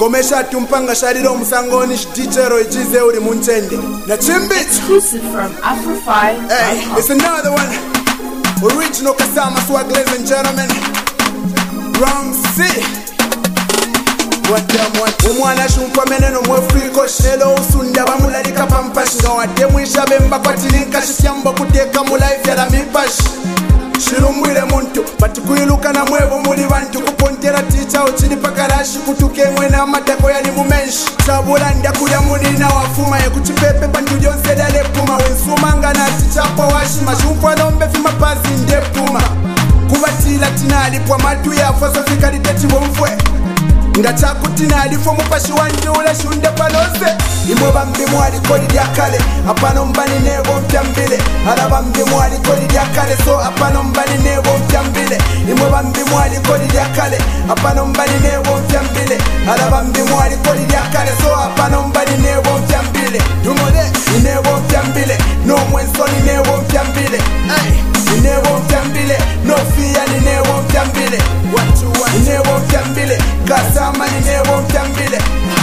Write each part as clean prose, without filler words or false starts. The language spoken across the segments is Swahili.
Ngomesha tumpanga shariro musangoni shitichero ichize uri munchende na chimbi exclusive from Afro5. Hey, it's another one. Original Kasama swag, ladies and gentlemen. Wrong C. Umwana shumpa meneno mwefriko shelo usunda bamulalika pampashi ngawade mwisha bemba kwatilinka shisyambo kuteka mu life ya la mipashi shirumwile muntu batikuiluka na mwevo muli bantu kupontera ticha uchini pakarashi kutuke mwena amatako yali mumenshi chabulanda kuya mulina wafuma ye kuchipepe bantu jonse dale puma wensumanga na tichapa washima shumpa nombe fima pazi ndepuma kubatila tinalipwa matu ya foso fikaliteti bomfwe ndachakutina alifo mupashi wanje ule shunde palose imwe bambi mwali koli lya kale apano mbani nebo mpyambile ala bambi mwali koli lya kale so apano mbani nebo mpyambile imwe bambi mwali koli lya kale apano mbani nebo mpyambile ala bambi mwali koli lya kale so apano mbani nebo mpyambile dumole inebo mpyambile no mwensoni nebo mpyambile inebo mpyambile no fiya ni nebo mpyambile inebo mpyambile kasama ni nebo mpyambile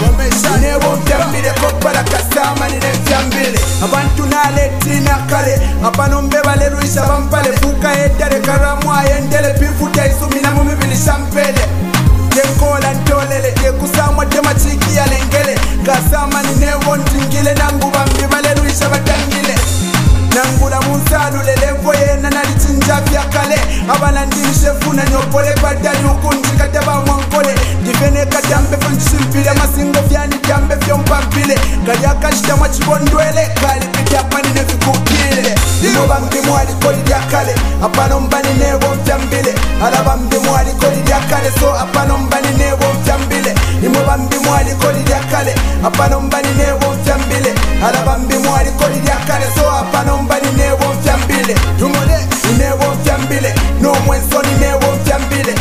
inebo mpyambile kopala kasama ni nebo mpyambile abantu naletina kale apano mbeba leruisha bampale fuka edare karamu ayendele pifuta isumina mumibili shampele yenkola ntolele yekusamwa temachiki ya lengele kasama ni nebo ntingile nangu bambi baleruisha batangile nangula munsalule levo yena nalichinja vya kale abalandilishe funa nyopole badali ukunjikate bamwankole divene katambe fonchisimpile masingo vyani tambe vyompampile kaliakashita mwachibondwele kalipityapani nevikukile imo bambi mwali koli lya kale apano mbani nebo mpyambile ala bambi mwali koli lya kale so apano mbani nebo mpyambile imo bambi mwali koli lya kale apano mbani nebo mpyambile ala bambi mwali koli lya kale so apano mbani nebo mpyambile dumole inebo mpyambile no mwensoni nebo mpyambile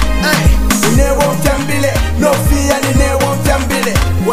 inebo mpyambile no fiya ni nebo mpyambile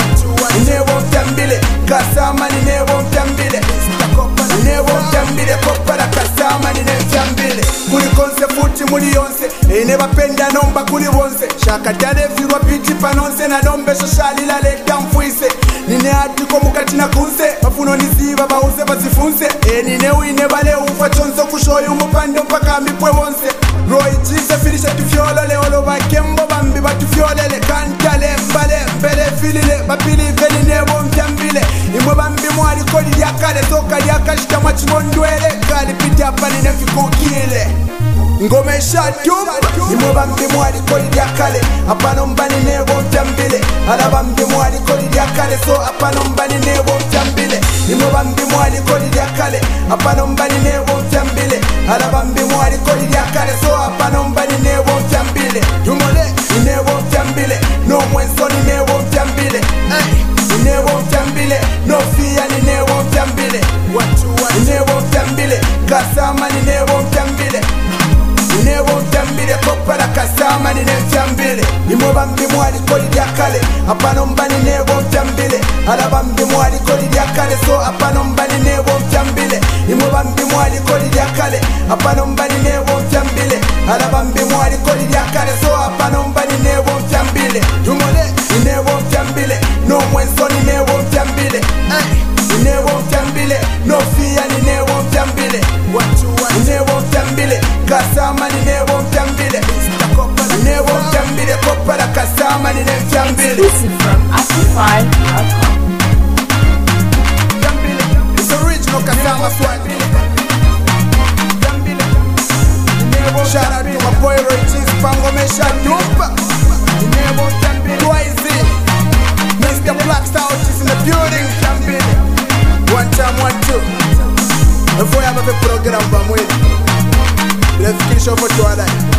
inebo mpyambile kasama ni nebo mpyambile inebo mpyambile kopala kasama ni nebo mpyambile kuli konse futi muli yonse ene bapenda nomba kuli bonse shakatale virwa piti panonse na nombe shoshalila leta mfuise nine atiko mukati na kunse mafuno niziba bauze bazifunse nine wine bale ufa chonso kushoyo umupande mpaka mipwe bonse Roy jise filisha tufyolo leolo bakembo bambi batufyolele kantale mbale mbele filile bapili veli nebo mpyambile imwe bambi mwali koli lya kale soka lya kashita mwachibondwele kali piti apani nefikukile ngomesha tumba imwe bambi mwali koli lya kale apano mbani nebo mpyambile ala bambi mwali koli lya kale so apano mbani nebo mpyambile imwe bambi mwali koli lya kale apano mbani nebo mpyambile ala bambi mwali koli lya kale so apano mbani nebo mpyambile dumole inebo mpyambile no mwensoni nebo mpyambile inebo mpyambile no fiya ni nebo mpyambile inebo mpyambile kasama ni nebo mpyambile inebo mpyambile kopala kasama ni nebo mpyambile imwe bambi mwali koli lya kale apano mbani nebo mpyambile ala bambi mwali koli lya kale so apano mbani nebo mpyambile imwe bambi mwali koli lya kale apano mbani nebo mpyambile ala bambi mwali koli lya kale so apano mbani nebo mpyambile dumole inebo mpyambile no mwensoni nebo mpyambile inebo mpyambile no fiya ni nebo mpyambile inebo mpyambile kasama ni nebo mpyambile inebo mpyambile kopala kasama ni nebo mpyambile Exclusive from Afro5. It's original Kasama swag. Shout out to my boy Roy Cheese, Pangomesha Dumpa, Twice, Mr. Black Star is in the building. One time, 1, 2. Before I have a program, let's finish off for Twilight.